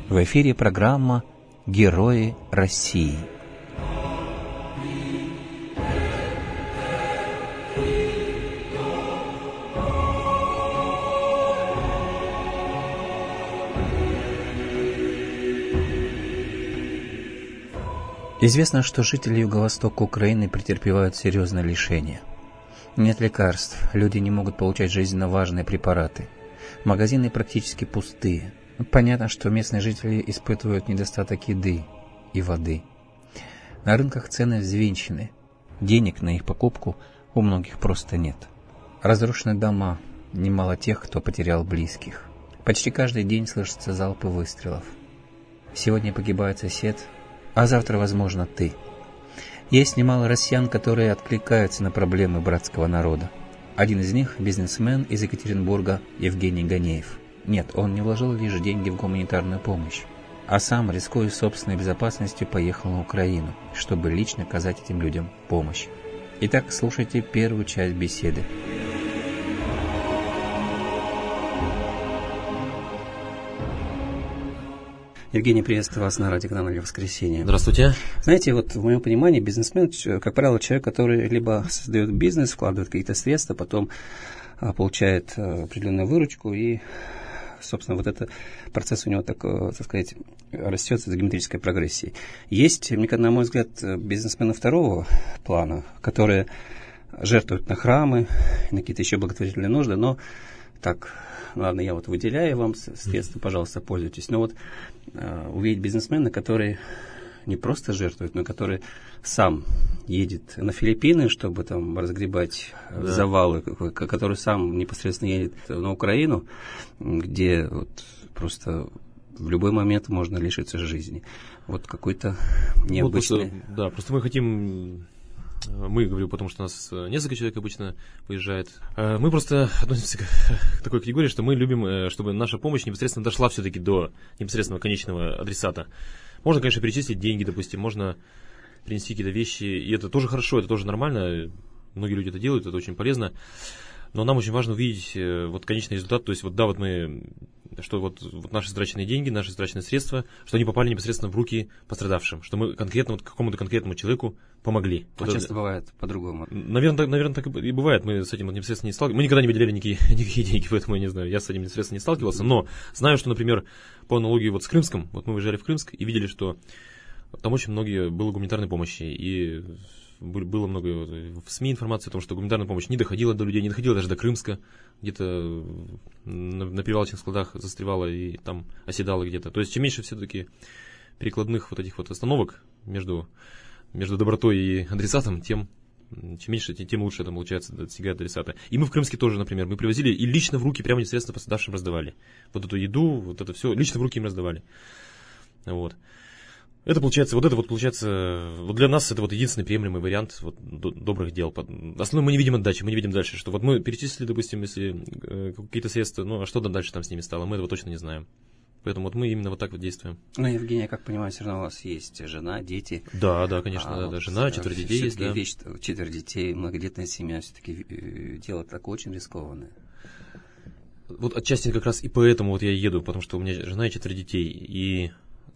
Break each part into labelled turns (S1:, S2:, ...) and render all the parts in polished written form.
S1: В эфире программа «Герои России». Известно, что жители юго-востока Украины претерпевают серьезные лишения. Нет лекарств, люди не могут получать жизненно важные препараты. Магазины практически пустые. Понятно, что местные жители испытывают недостаток еды и воды. На рынках цены взвинчены. Денег на их покупку у многих просто нет. Разрушены дома, немало тех, кто потерял близких. Почти каждый день слышатся залпы выстрелов. Сегодня погибает сосед, а завтра, возможно, ты. Есть немало россиян, которые откликаются на проблемы братского народа. Один из них – бизнесмен из Екатеринбурга Евгений Ганеев. Нет, он не вложил лишь деньги в гуманитарную помощь, а сам, рискуя собственной безопасностью, поехал на Украину, чтобы лично оказать этим людям помощь. Итак, слушайте первую часть беседы. Евгений, приветствую вас на радиоканале «Воскресенье».
S2: Здравствуйте.
S1: Знаете, вот в моем понимании бизнесмен, как правило, человек, который либо создает бизнес, вкладывает какие-то средства, потом получает определенную выручку, и, собственно, вот этот процесс у него, так сказать, растет с геометрической прогрессией. Есть, на мой взгляд, бизнесмены второго плана, которые жертвуют на храмы, на какие-то еще благотворительные нужды, но так... Ладно, я вот выделяю вам средства, пожалуйста, пользуйтесь. Но вот увидеть бизнесмена, который не просто жертвует, но который сам едет на Филиппины, чтобы там разгребать завалы, который сам непосредственно едет на Украину, где вот просто в любой момент можно лишиться жизни. Вот какой-то необычный...
S2: Вот просто мы хотим... Мы, говорю, потому что у нас несколько человек обычно выезжает. Мы просто относимся к такой категории, что мы любим, чтобы наша помощь непосредственно дошла все-таки до непосредственного конечного адресата. Можно, конечно, перечислить деньги, допустим, можно принести какие-то вещи, и это тоже хорошо, это тоже нормально. Многие люди это делают, это очень полезно. Но нам очень важно увидеть вот конечный результат, то есть что наши затраченные деньги, наши затраченные средства, что они попали непосредственно в руки пострадавшим, что мы конкретно какому-то конкретному человеку помогли.
S1: Часто бывает по-другому.
S2: Наверное, так и бывает. Мы с этим непосредственно не сталкивались. Мы никогда не выделяли никакие деньги, поэтому я не знаю. Я с этим непосредственно не сталкивался. Но знаю, что, например, по аналогии вот с Крымском, вот мы выезжали в Крымск и видели, что там очень много было гуманитарной помощи. И было много в СМИ информации о том, что гуманитарная помощь не доходила до людей, не доходила даже до Крымска, где-то на перевалочных складах застревала и там оседала где-то. То есть, чем меньше все-таки перекладных вот этих вот остановок между добротой и адресатом, чем меньше, тем лучше это получается достигать адресата. И мы в Крымске тоже, например, мы привозили и лично в руки прямо непосредственно пострадавшим раздавали. Вот эту еду, вот это все лично в руки им раздавали. Вот. Это получается, вот для нас это вот единственный приемлемый вариант вот добрых дел. Основном мы не видим отдачи, мы не видим дальше, что вот мы перечислили, допустим, если какие-то средства, а что дальше там с ними стало, мы этого точно не знаем. Поэтому вот мы именно вот так вот действуем.
S1: Ну, Евгений, я как понимаю, все равно у вас есть жена, дети.
S2: Да, конечно, жена, 4 детей есть, да.
S1: 4 детей, многодетная семья, все-таки дело такое очень рискованное.
S2: Вот отчасти как раз и поэтому вот я еду, потому что у меня жена и 4 детей. И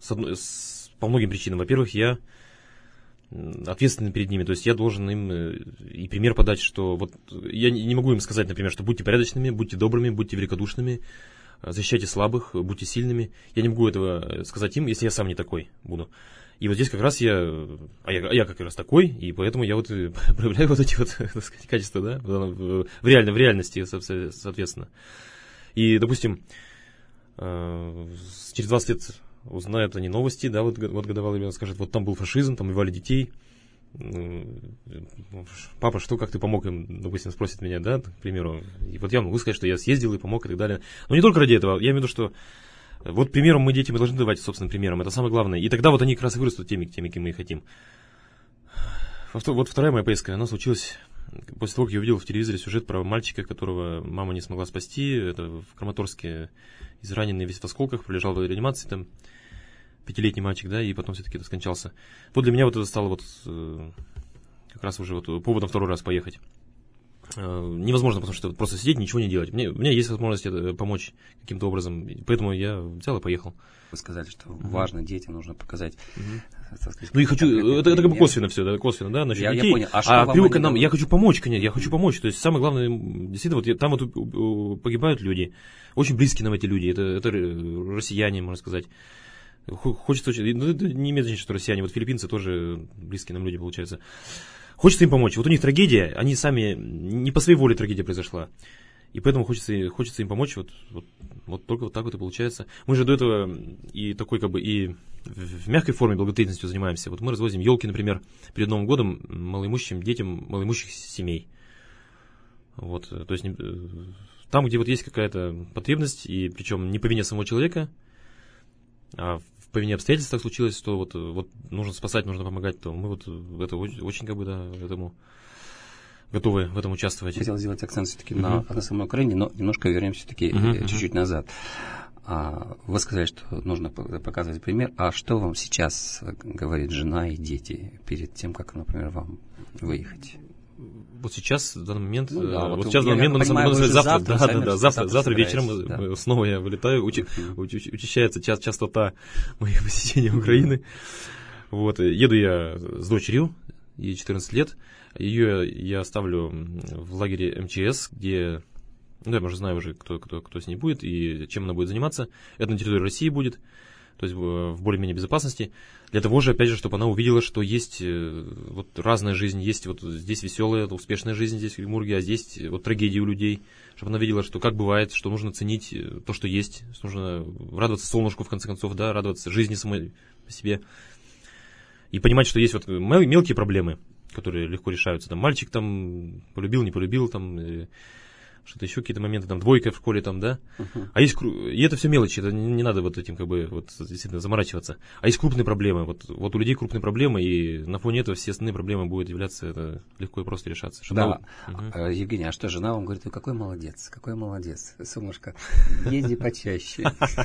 S2: по многим причинам. Во-первых, я ответственный перед ними, то есть я должен им и пример подать, что вот я не могу им сказать, например, что будьте порядочными, будьте добрыми, будьте великодушными, защищайте слабых, будьте сильными. Я не могу этого сказать им, если я сам не такой буду. И вот здесь как раз я как раз такой, и поэтому я вот проявляю вот эти вот, так сказать, качества, да, в реальности, соответственно. И, допустим, через 20 лет узнают они новости, да, вот годовалый ребенок скажет, вот там был фашизм, там убивали детей. Папа, как ты помог им, допустим, спросит меня, да, к примеру. И вот я могу сказать, что я съездил и помог и так далее. Но не только ради этого, я имею в виду, что вот примером мы должны давать собственным примером, это самое главное. И тогда вот они как раз и вырастут теми, кем мы и хотим. Вот вторая моя поездка, она случилась после того, как я увидел в телевизоре сюжет про мальчика, которого мама не смогла спасти. Это в Краматорске израненный, весь в осколках, пролежал в реанимации там. 5-летний мальчик, да, и потом все-таки скончался. Вот для меня вот это стало вот как раз уже вот поводом второй раз поехать. невозможно, потому что просто сидеть, ничего не делать. У меня есть возможность помочь каким-то образом, поэтому я взял и поехал.
S1: Вы сказали, что важно детям нужно показать.
S2: Ну и хочу, это как бы косвенно все, да, косвенно, да, насчет детей.
S1: Я понял. А
S2: привык нам, я хочу помочь, конечно, я хочу помочь. То есть самое главное, действительно, вот там вот погибают люди, очень близкие нам эти люди, это россияне, можно сказать. Хочется очень, ну, это не имеет значения, что россияне, вот филиппинцы тоже близкие нам люди, получается. Хочется им помочь. Вот у них трагедия, они сами, не по своей воле трагедия произошла. И поэтому хочется им помочь, вот только вот так вот и получается. Мы же до этого и такой как бы и в мягкой форме благотворительностью занимаемся. Вот мы развозим елки, например, перед Новым годом малоимущим детям малоимущих семей. Вот, то есть там, где вот есть какая-то потребность, и причем не по вине самого человека, а по вине обстоятельств так случилось, что вот нужно спасать, нужно помогать, то мы вот это очень как бы, да, этому готовы в этом участвовать.
S1: Хотел сделать акцент все-таки на самой Украине, но немножко вернемся все-таки чуть-чуть назад. Вы сказали, что нужно показывать пример. А что вам сейчас говорит жена и дети перед тем, как, например, вам выехать?
S2: Вот сейчас, в данный момент,
S1: вот
S2: сейчас, в данный момент, завтра вечером
S1: да.
S2: Снова я вылетаю, учащается частота моих посещений Украины. Вот, еду я с дочерью, ей 14 лет, ее я оставлю в лагере МЧС, где, ну, я уже знаю уже, кто с ней будет и чем она будет заниматься. Это на территории России будет, то есть в более-менее безопасности. Для того же, опять же, чтобы она увидела, что есть вот разная жизнь, есть вот здесь веселая, успешная жизнь здесь в Оренбурге, а здесь вот трагедии у людей. Чтобы она видела, что как бывает, что нужно ценить то, что есть, что нужно радоваться солнышку, в конце концов, да, радоваться жизни самой по себе. И понимать, что есть вот мелкие проблемы, которые легко решаются. Там мальчик там полюбил, не полюбил, там что-то еще, какие-то моменты, там двойка в школе, там, да. А есть, и это все мелочи, это не надо вот этим как бы вот действительно заморачиваться. А есть крупные проблемы, вот у людей крупные проблемы, и на фоне этого все остальные проблемы будут являться, это легко и просто решаться.
S1: Да. Евгений, а что, жена вам говорит, какой молодец, солнышко, езди почаще.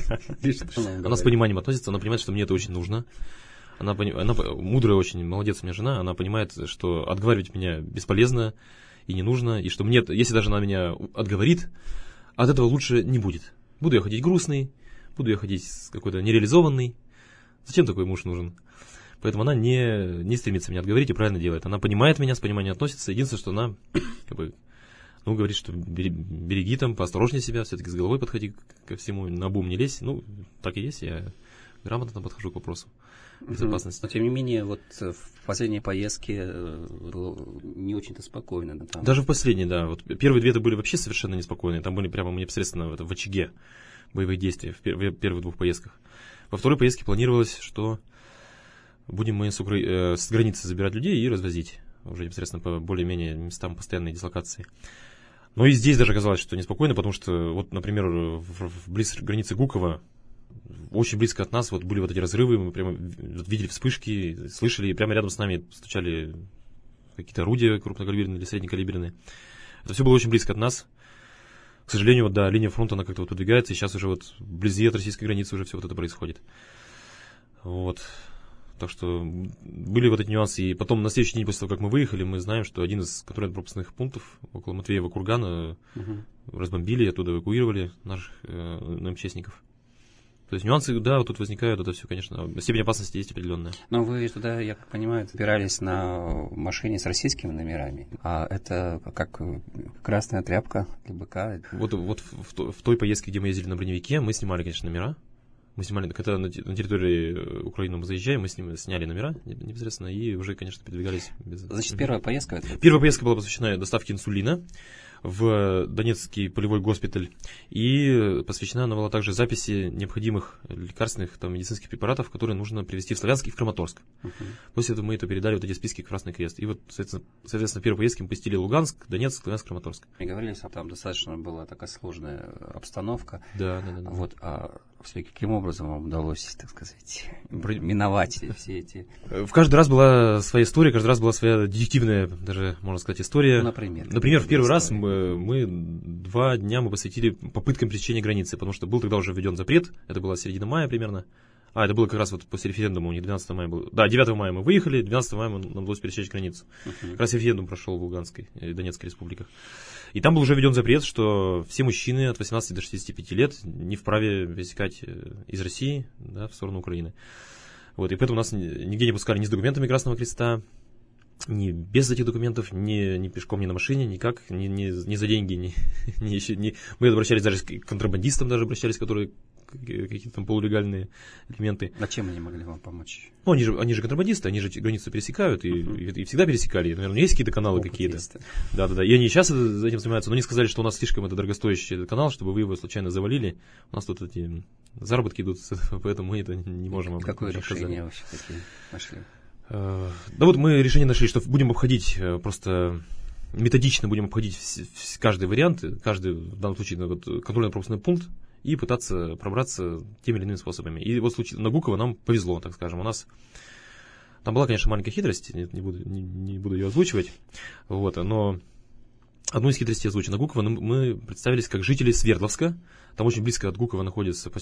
S2: Она с пониманием относится, она понимает, что мне это очень нужно. Она мудрая очень, молодец у меня жена, она понимает, что отговаривать меня бесполезно и не нужно, и что мне, если даже она меня отговорит, от этого лучше не будет. Буду я ходить грустный, буду я ходить какой-то нереализованный. Зачем такой муж нужен? Поэтому она не стремится меня отговорить и правильно делает. Она понимает меня, с пониманием относится. Единственное, что она как бы, ну, говорит, что береги там, поосторожнее себя, все-таки с головой подходи ко всему, на бум не лезь. Ну, так и есть, я грамотно подхожу к вопросу безопасности.
S1: Но, тем не менее, вот в последней поездке было не очень-то спокойно. Да, там.
S2: Даже в последней, да. Вот первые две-то были вообще совершенно неспокойные. Там были прямо непосредственно в очаге боевых действий в первых двух поездках. Во второй поездке планировалось, что будем мы с границы забирать людей и развозить уже непосредственно по более-менее местам постоянной дислокации. Но и здесь даже оказалось, что неспокойно, потому что, вот, например, близ границы Гуково, очень близко от нас вот были вот эти разрывы, мы прямо видели вспышки, слышали, и прямо рядом с нами стучали какие-то орудия крупнокалиберные или среднекалиберные. Это все было очень близко от нас. К сожалению, вот, да, линия фронта, она как-то вот подвигается, и сейчас уже вот вблизи от российской границы уже все вот это происходит. Вот. Так что были вот эти нюансы. И потом на следующий день после того, как мы выехали, мы знаем, что один из контрольно-пропускных пунктов около Матвеева кургана разбомбили, оттуда эвакуировали наших МЧСников. То есть нюансы, да, вот тут возникают, это все, конечно, степень опасности есть определенная.
S1: Но вы туда, я как понимаю, добирались на машине с российскими номерами, а это как красная тряпка для быка.
S2: Вот в той поездке, где мы ездили на броневике, мы снимали, конечно, номера. Мы снимали, когда на территории Украины мы заезжаем, мы сняли номера непосредственно и уже, конечно, передвигались без...
S1: Значит, первая поездка?
S2: Первая поездка была посвящена доставке инсулина в Донецкий полевой госпиталь, и посвящена она была также записи необходимых лекарственных там, медицинских препаратов, которые нужно привезти в Славянск и в Краматорск. После этого мы это передали, вот эти списки в Красный Крест. И вот, соответственно, в первой поездке мы посетили Луганск, Донецк, Славянск, Краматорск.
S1: Мы говорили, что там достаточно была такая сложная обстановка.
S2: Да.
S1: Вот, каким образом вам удалось, так сказать, миновать все эти...
S2: В каждый раз была своя история, каждый раз была своя детективная, даже, можно сказать, история. Например, в первый раз мы 2 дня посвятили попыткам пересечения границы, потому что был тогда уже введен запрет, это была середина мая примерно, это было как раз вот после референдума, у них 12 мая было. Да, 9 мая мы выехали, 12 мая нам удалось пересечь границу. Как раз референдум прошел в Луганской и Донецкой республиках. И там был уже введен запрет, что все мужчины от 18 до 65 лет не вправе пересекать из России, да, в сторону Украины. Вот, и поэтому нас нигде не пускали ни с документами Красного Креста, ни без этих документов, ни пешком, ни на машине, никак, ни за деньги, мы обращались даже к контрабандистам, которые какие-то там полулегальные элементы.
S1: А чем они могли вам помочь?
S2: Ну, они же контрабандисты, они же границу пересекают, и всегда пересекали. Наверное, есть какие-то каналы какие-то. Да. И они сейчас этим занимаются, но они сказали, что у нас слишком это дорогостоящий этот канал, чтобы вы его случайно завалили. У нас тут эти заработки идут, поэтому мы это не можем.
S1: Какое решение вы все-таки нашли?
S2: Да вот мы решение нашли, что будем обходить просто методично будем обходить каждый вариант, каждый, в данном случае, контрольно-пропускной пункт, и пытаться пробраться теми или иными способами. И вот в случае на Гуково нам повезло, так скажем. У нас там была, конечно, маленькая хитрость, не буду ее озвучивать, вот, но одну из хитростей озвучу. На Гуково мы представились как жители Свердловска. Там очень близко от Гукова находится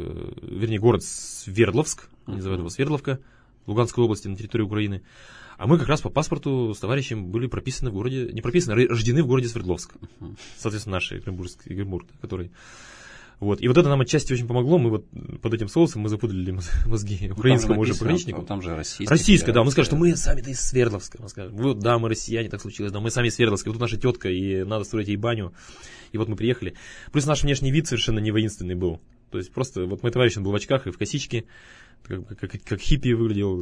S2: город Свердловск, они называют его Свердловка, в Луганской области, на территории Украины. А мы как раз по паспорту с товарищем были прописаны в городе, не прописаны, а рождены в городе Свердловск. Соответственно, наш Екатеринбург, который... Вот. И вот это нам отчасти очень помогло. Мы вот под этим соусом мы запудрили мозги украинскому уже пограничнику.
S1: Там же
S2: российская, да. Мы скажем, что мы сами-то из Свердловска. Мы скажем, вот, да, мы россияне, так случилось, да, мы сами из Свердловска. Вот тут наша тетка, и надо строить ей баню. И вот мы приехали. Плюс наш внешний вид совершенно не воинственный был. То есть просто, вот мой товарищ, он был в очках и в косичке, как хиппи выглядел.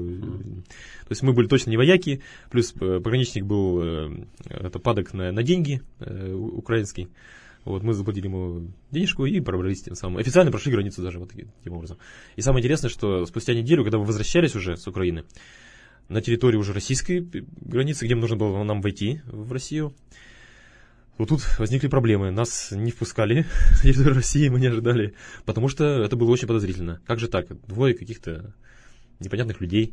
S2: То есть мы были точно не вояки. Плюс пограничник был падок на деньги украинский. Вот, мы заплатили ему денежку и пробрались тем самым. Официально прошли границу даже вот таким образом. И самое интересное, что спустя неделю, когда мы возвращались уже с Украины, на территорию уже российской границы, где нужно было нам войти в Россию, вот тут возникли проблемы. Нас не впускали на территорию России, мы не ожидали, потому что это было очень подозрительно. Как же так? Двое каких-то непонятных людей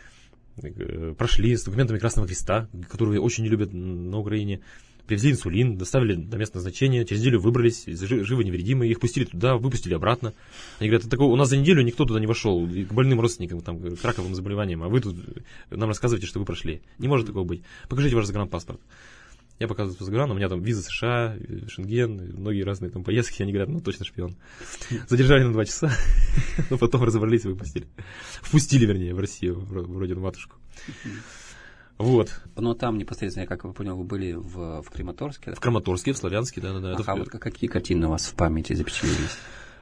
S2: прошли с документами Красного Креста, которые очень не любят на Украине, привезли инсулин, доставили до места назначения, через неделю выбрались, живы невредимы, их пустили туда, выпустили обратно. Они говорят, у нас за неделю никто туда не вошел, к больным родственникам, там, к раковым заболеваниям, а вы тут нам рассказываете, что вы прошли. Не может такого быть. Покажите ваш загранпаспорт. Я показываю загран, у меня там виза США, Шенген, многие разные там поездки, они говорят, точно шпион. Задержали на 2 часа, но потом разобрались и выпустили. Впустили, вернее, в Россию, в родину-матушку. Вот.
S1: Но там непосредственно, как вы поняли, вы были в Краматорске?
S2: В Краматорске, в Славянске, да.
S1: Вот какие картины у вас в памяти запечатлелись?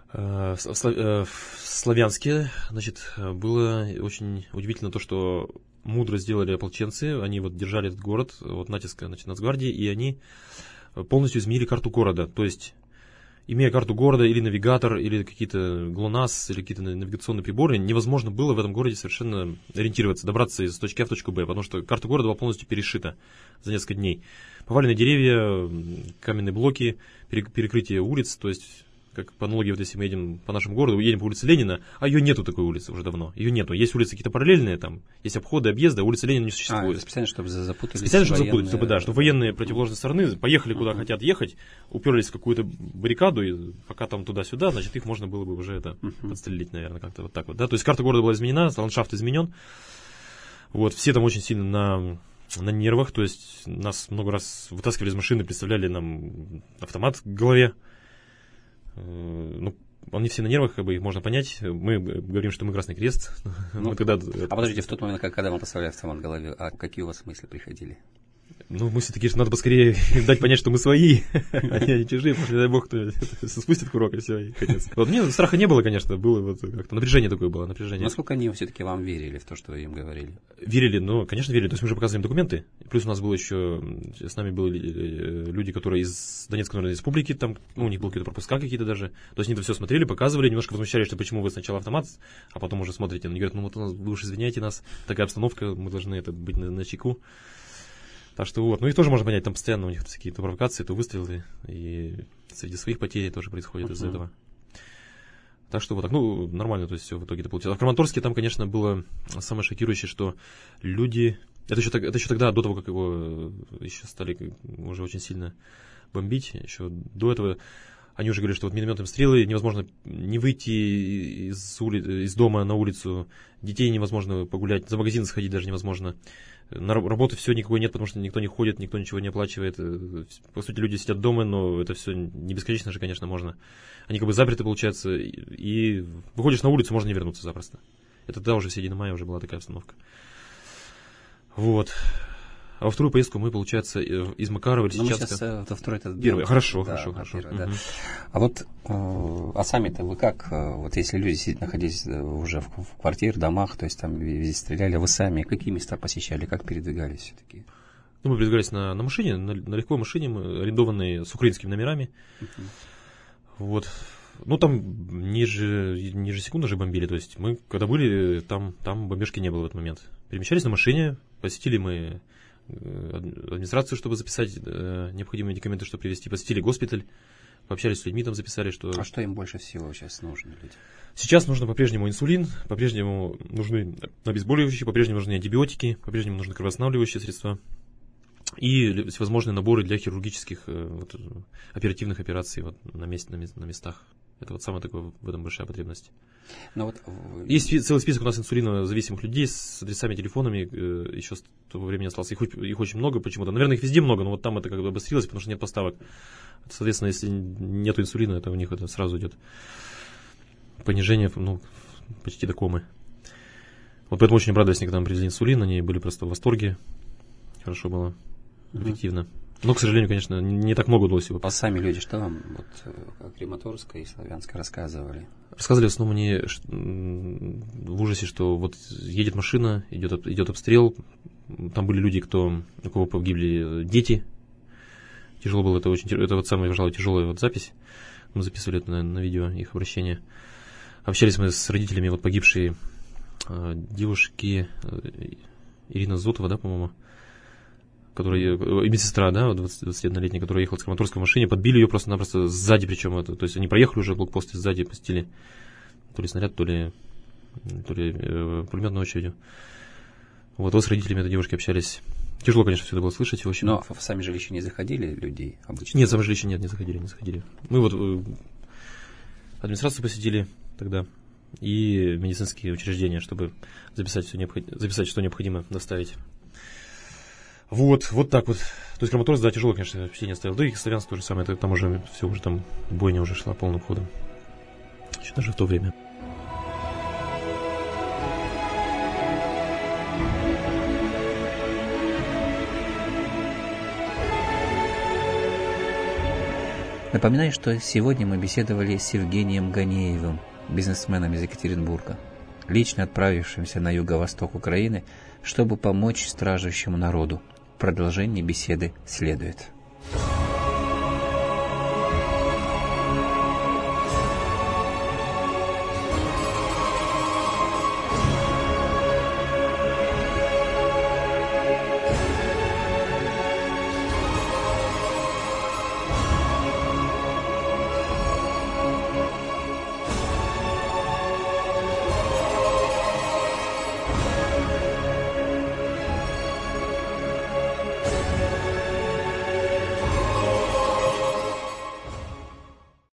S2: В Славянске, было очень удивительно то, что мудро сделали ополченцы, они вот держали этот город от натиска Нацгвардии, и они полностью изменили карту города, то есть имея карту города или навигатор, или какие-то ГЛОНАСС, или какие-то навигационные приборы, невозможно было в этом городе совершенно ориентироваться, добраться из точки А в точку Б, потому что карта города была полностью перешита за несколько дней. Поваленные деревья, каменные блоки, перекрытие улиц, то есть, как по аналогии, вот если мы едем по нашему городу, едем по улице Ленина, а ее нету такой улицы уже давно, ее нету. Есть улицы какие-то параллельные, там, есть обходы, объезды, а улицы Ленина не существует.
S1: Специально, чтобы запутались.
S2: Специально, чтобы запутать, чтобы военные противоположной стороны поехали куда хотят ехать, уперлись в какую-то баррикаду, и пока там туда-сюда, значит, их можно было бы уже подстрелить, наверное, как-то вот так вот. Да? То есть карта города была изменена, ландшафт изменен. Вот, все там очень сильно на нервах, то есть нас много раз вытаскивали из машины, представляли нам автомат к голове. Они все на нервах, их можно понять. Мы говорим, что мы Красный Крест.
S1: Подождите, в тот момент, когда вам поставляли автомат в голове, а какие у вас мысли приходили?
S2: Мысли такие, что надо поскорее дать понять, что мы свои, они чужие, потому что, дай бог, кто спустит курок, и все, и конец. Мне страха не было, конечно, было как-то напряжение такое было, напряжение.
S1: Насколько они все-таки вам верили в то, что вы им говорили?
S2: Верили, конечно, верили. То есть мы же показываем документы. Плюс у нас было еще, с нами были люди, которые из Донецкой Народной Республики, там, у них были какие-то пропуска какие-то даже. То есть они это все смотрели, показывали, немножко возмущались, что почему вы сначала автомат, а потом уже смотрите. Они говорят, вы уж извиняйте нас, такая обстановка, мы должны быть на чеку. Так что вот, их тоже можно понять, там постоянно у них какие-то провокации, то выстрелы, и среди своих потерь тоже происходит из-за этого. Так что вот так, нормально, то есть все в итоге это получилось. А в Краматорске там, конечно, было самое шокирующее, что люди, это еще тогда, до того, как его еще стали уже очень сильно бомбить, еще до этого, Они уже говорили, что вот минометные обстрелы, невозможно не выйти из дома на улицу, детей невозможно погулять, за магазин сходить даже невозможно. На работы все никакой нет, потому что никто не ходит, никто ничего не оплачивает. По сути, люди сидят дома, но это все не бесконечно же, конечно, можно. Они как бы заперты, получается, и выходишь на улицу, можно не вернуться запросто. Это тогда уже в середине мая уже была такая обстановка. Вот. А во вторую поездку мы, получается, из Макарова, Лисичанска...
S1: Мы сейчас во второй...
S2: Первый, хорошо.
S1: Первый, да. А вот, сами-то вы как, вот если люди находились уже в квартирах, домах, то есть там везде стреляли, вы сами какие места посещали, как передвигались все-таки?
S2: Ну, мы передвигались на машине, на легковой машине, мы арендованные с украинскими номерами. Вот. Ну, там ежесекундно же бомбили, то есть мы, когда были, там бомбежки не было в этот момент. Перемещались на машине, посетили мы администрацию, чтобы записать необходимые документы, чтобы привезти, посетили госпиталь, пообщались с людьми, там записали, что...
S1: А что им больше всего сейчас нужно, люди?
S2: Сейчас нужно по-прежнему инсулин, по-прежнему нужны обезболивающие, по-прежнему нужны антибиотики, по-прежнему нужны кровоостанавливающие средства и всевозможные наборы для хирургических оперативных операций на местах. Это вот самая такая в этом большая потребность.
S1: Но вот...
S2: Есть целый список у нас инсулинозависимых людей с адресами, телефонами, еще с того времени остался. Их очень много почему-то. Наверное, их везде много, но вот там это как бы обострилось, потому что нет поставок. Соответственно, если нет инсулина, это у них это сразу идет понижение, почти до комы. Вот поэтому очень обрадовались, когда нам привезли инсулин, они были просто в восторге. Хорошо было, эффективно. Но, к сожалению, конечно, не так много удалось его.
S1: А сами люди что вам Краматорска и Славянска рассказывали?
S2: Рассказывали в основном мне в ужасе, что вот едет машина, идет обстрел. Там были люди, у кого погибли дети. Тяжело было, это вот самая, пожалуй, тяжелая вот запись. Мы записывали это на видео, их обращение. Общались мы с родителями вот погибшей девушки Ирина Зотова, да, по-моему, которая, медсестра, да, 21-летняя, которая ехала с Краматорской в машине, подбили ее просто-напросто сзади, причем это, то есть они проехали уже блокпост и сзади пустили то ли снаряд, то ли пулеметной очередью. Вот с родителями этой девушки общались. Тяжело, конечно, все это было слышать. В общем.
S1: Но в сами жилища не заходили людей обычно?
S2: Нет, в сами жилища не заходили. Мы вот администрацию посетили тогда и медицинские учреждения, чтобы записать, что необходимо доставить. Вот так вот. То есть Краматорск, да, тяжело, конечно, впечатление оставил. Да и Славянск то же самое. Там уже все, уже там бойня уже шла полным ходом. Еще даже в то время.
S1: Напоминаю, что сегодня мы беседовали с Евгением Ганеевым, бизнесменом из Екатеринбурга, лично отправившимся на юго-восток Украины, чтобы помочь страждущему народу. Продолжение беседы следует.